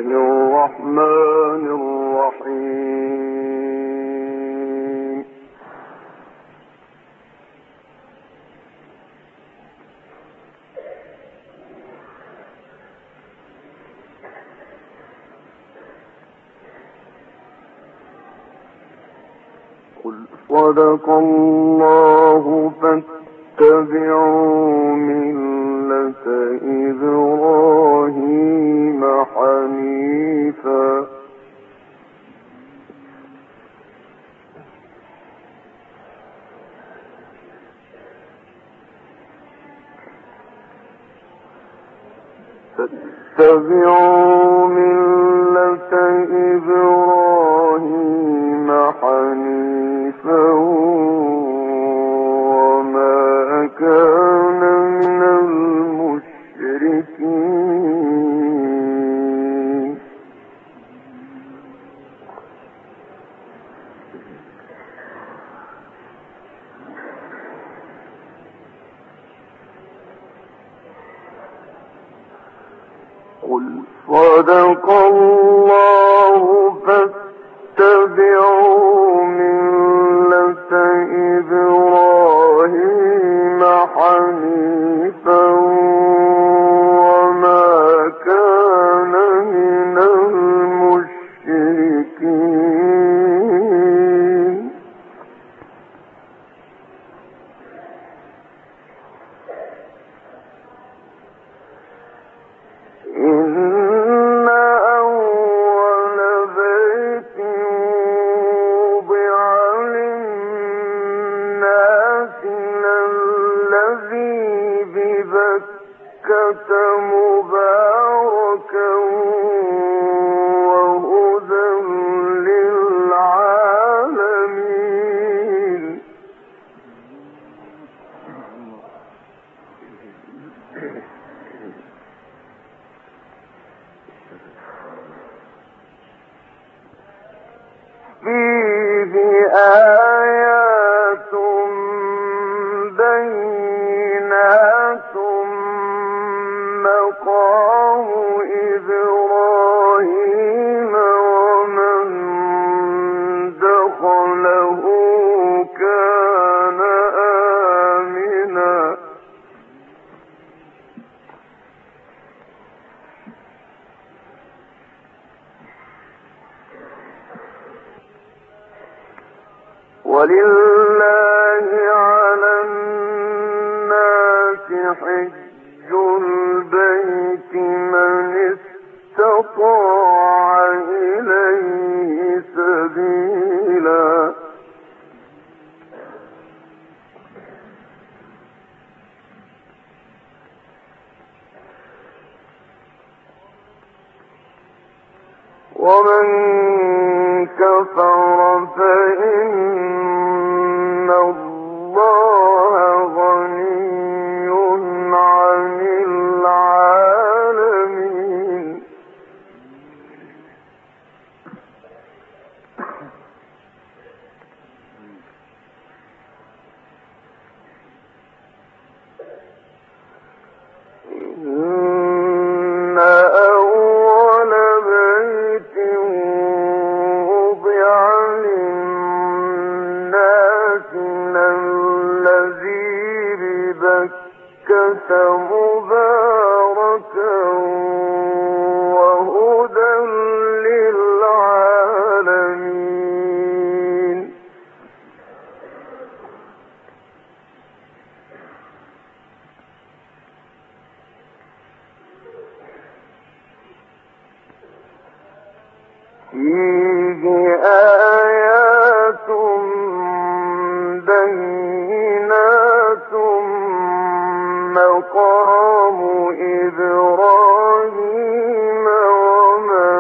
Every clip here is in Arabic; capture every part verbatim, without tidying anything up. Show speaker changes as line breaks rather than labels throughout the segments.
الرحمن الرحيم. قل صدق الله فاتبعوا ملة إبراهيم حنيفا فاتبعوا ملة إبراهيم حنيفا وما كان من المشركين. قل صدق الله فاتبعوا ملة إبراهيم حنيفا وما كان من المشركين. إن أول بيت وضع للناس الذي ببكة مباركا وهدى للعالمين. فيه آيات بينات مقام إبراهيم ومن دخله كان آمنا. ولله على الناس حج البيت من استطاع إليه سبيلا. ومن كفر فإن الله غني عن العالمين. إن أول بيت وضع للناس الذي ببكة مباركا وهدى للعالمين. فيه آيات بينات مقام إبراهيم ومن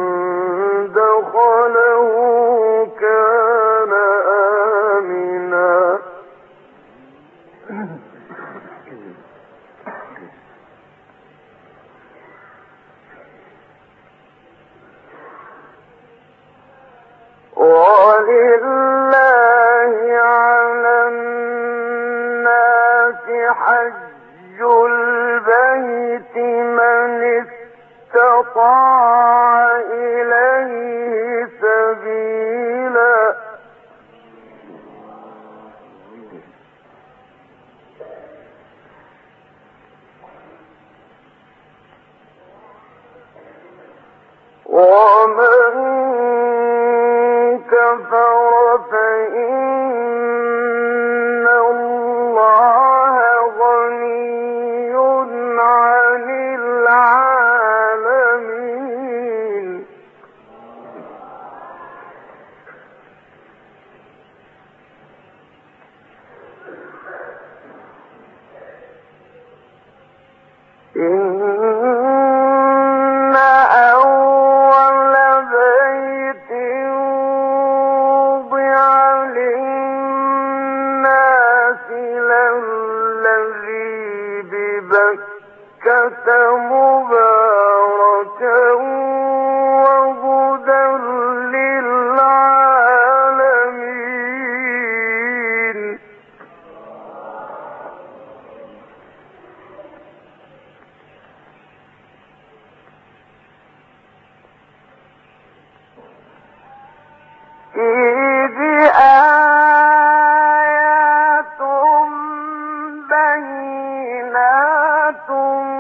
دخله كان آمنا. ولله على الناس حج البيت من استطاع إليه سبيلا ومن كفر فإن الله غني عن العالمين إن أول بيت وضع للناس للذي ببكة مباركا وهدى للعالمين فيه آيات بينات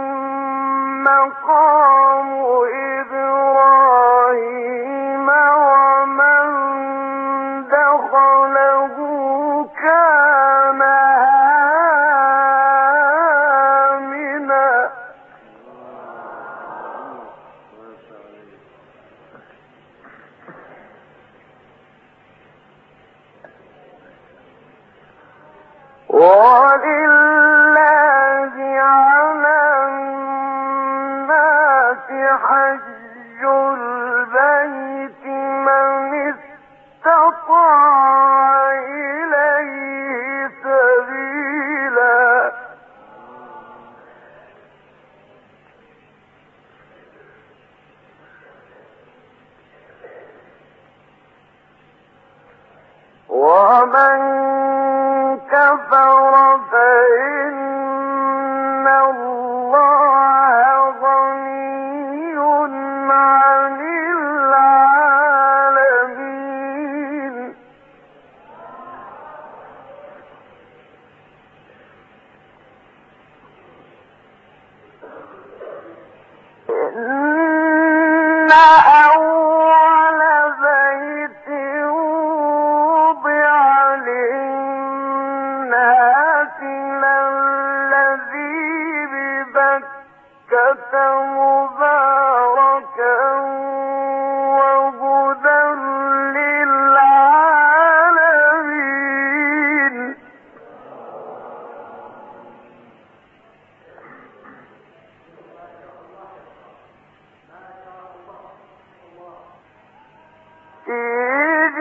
مقام إبراهيم ومن دخله كان آمنا ولله على الناس حج البيت من استطاع إليه سبيلا ومن كفر فإن الله غني عن العالمين إن أول بيت وضع للناس للذي ببكة مباركا وهدى للعالمين فيه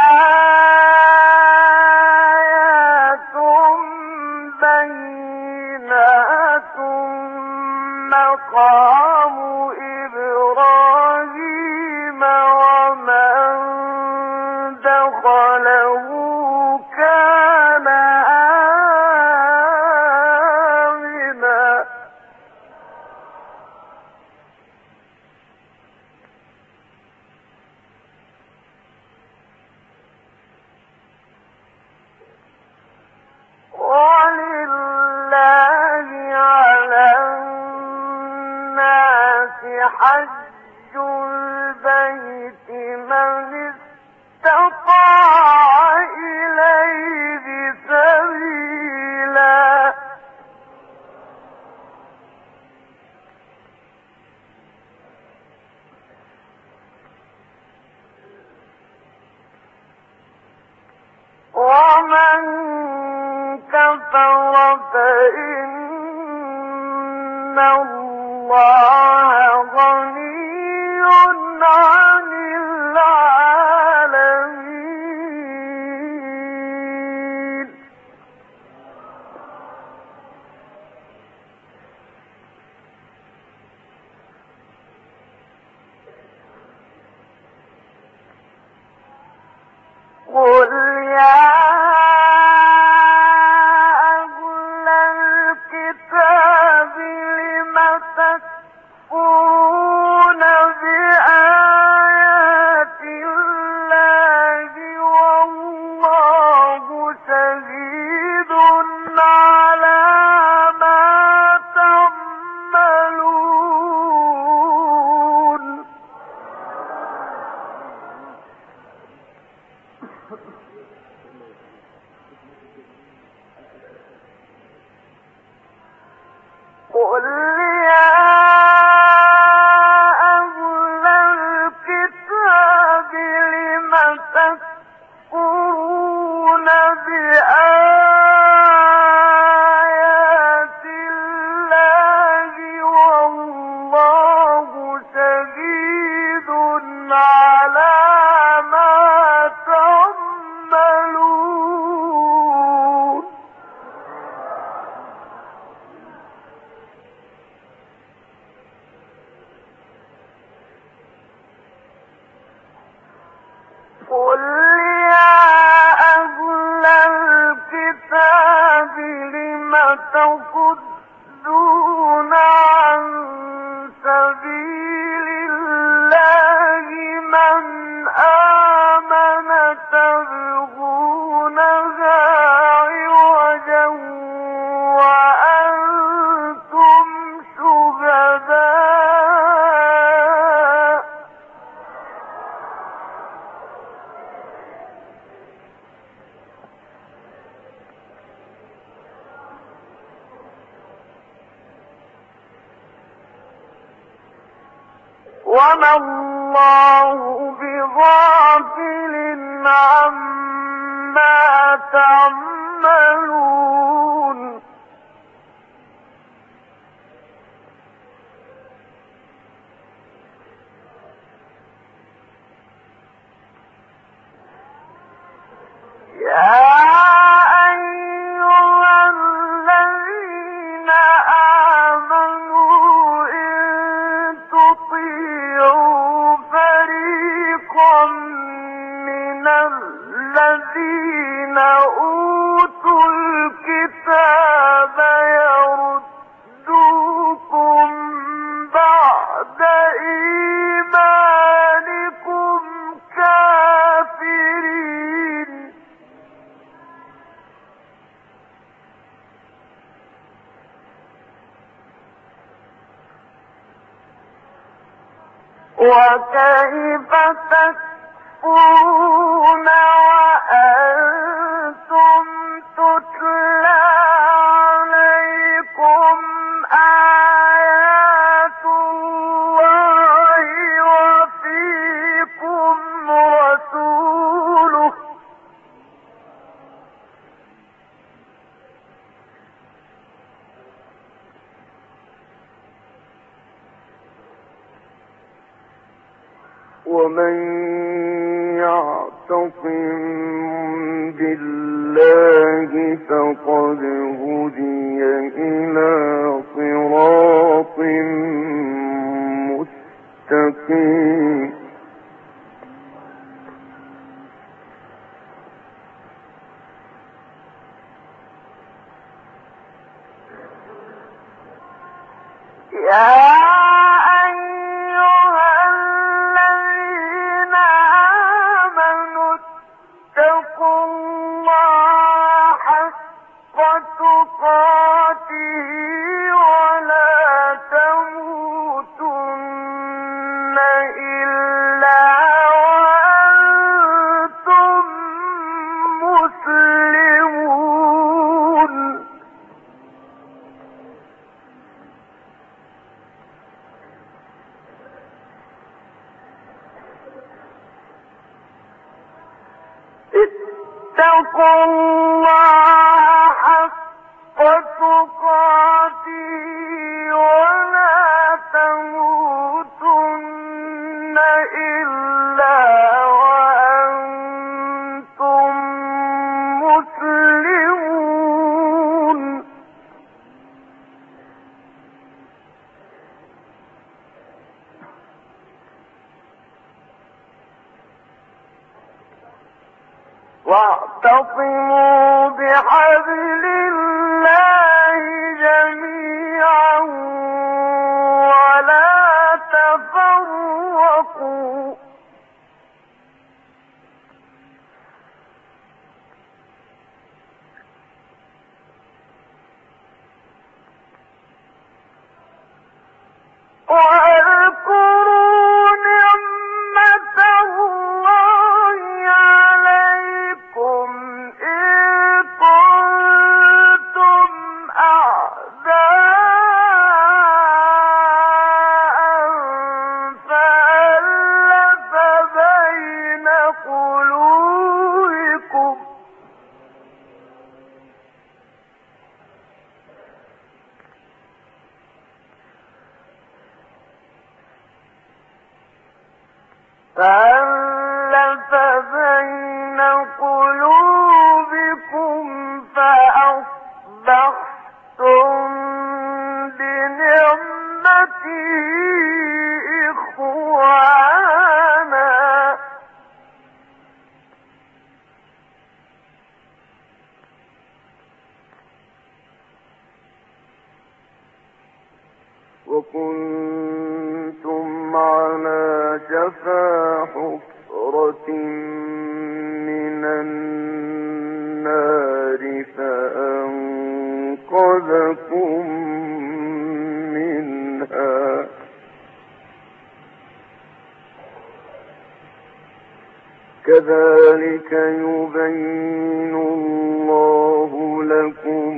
آيات بينات مقام إبراهيم ومن دخله كان آمنا ولله على الناس حج البيت من استطاع إليه سبيلا ومن كفر فإن الله غني عن العالمين قل يا أهل الكتاب لم تكفرون على ما تعملون قل يا أهل الكتاب لم تصدون عن سبيل الله من آمن تبغونها عوجا وأنتم شهداء وما الله بغافل عما تعملون يا أيها الذين آمنوا إن تطيعوا فريقا من الذين أوتوا الكتاب يردوكم بعد إيمانكم كافرين وكيف تكفرون وأنتم تتلى عليكم آيات الله وفيكم رسوله ومن يعتصم بالله فقد هدي إلى صراط مستقيم يا اتقوا الله حق تقاته ولا تموتن إلا وأنتم مسلمون واعتصموا بحبل الله جميعا ولا تفرقوا واذكروا نعمة الله عليكم إذ كنتم فألف بين قلوبكم فأصبحتم بنعمته إخوانا وكنتم على شفا حفرة من النار فأنقذكم منها كذلك يبين الله لكم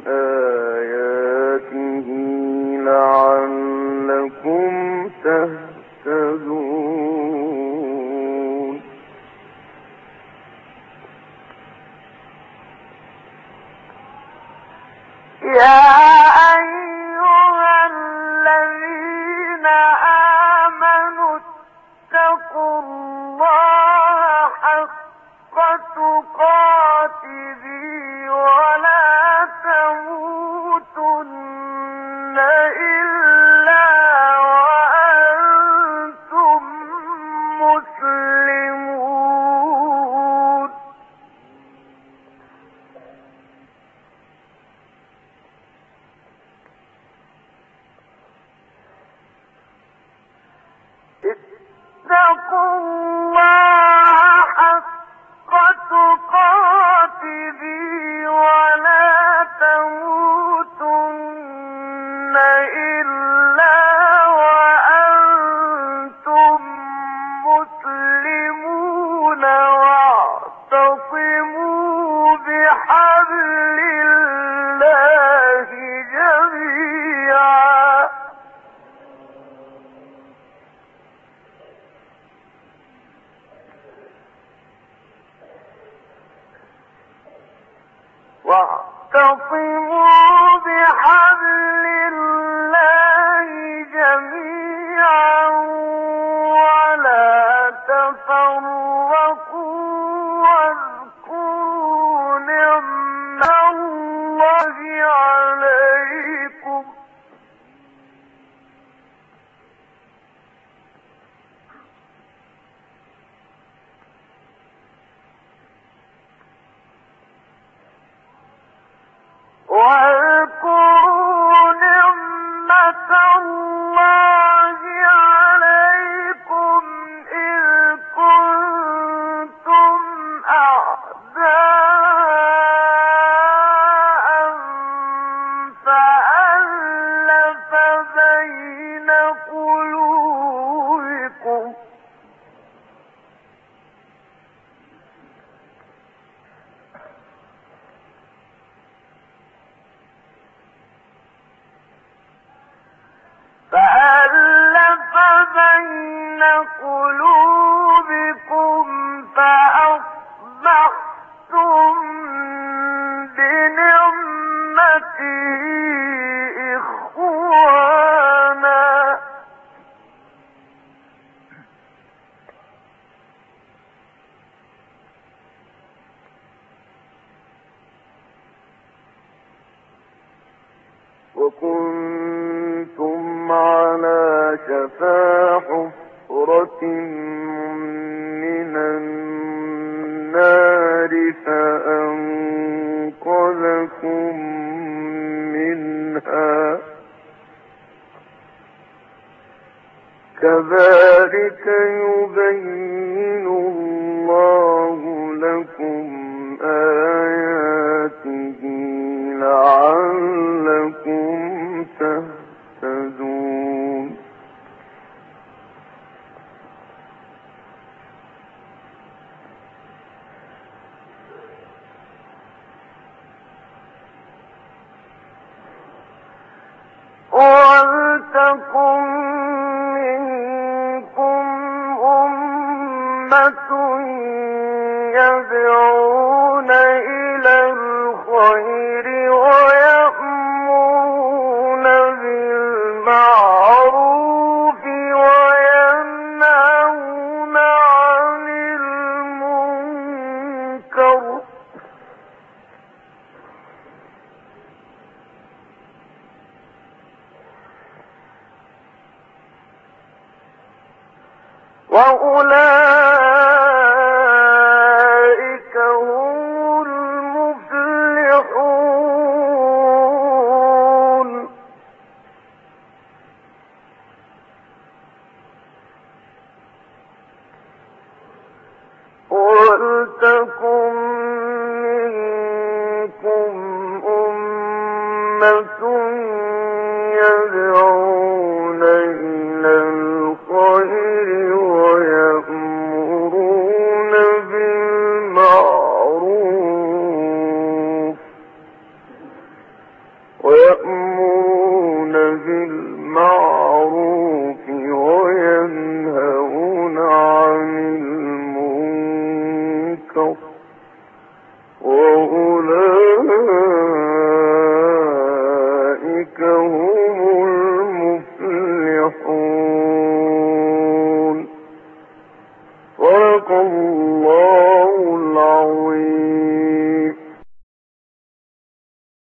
آياته لعلكم تهتدون يا أيها الذين آمنوا اتقوا الله حق تقاته ولا تموتن إلا وأنتم مسلمون اتقوا الله حق تقاته ولا تموتن إلا وأنتم مسلمون واعتصموا بحبل الله جميعا واعتصموا بحبل الله جميعا ولا تفرقوا واذكروا نعمة الله عليكم واذكروا نعمة الله عليكم إذ كنتم أعداء فألف بين قلوبكم فألف بين قلوبكم فأصبحتم بنعمته إخوانا وكنتم على شفا حفرة من النار فأنقذكم منها كذلك يبين الله لكم آياته لعلكم تهتدون ولتكن منكم أمة يدعون إلى الخير ويأمرون بالمعروف وينهون وأولئك هم المفلحون. ولتكن منكم أمة يدعون إلى الخير ويأمرون بالمعروف ويأمرون بالمعروف وينهون عن المنكر وأولئك هم المفلحون. صدق الله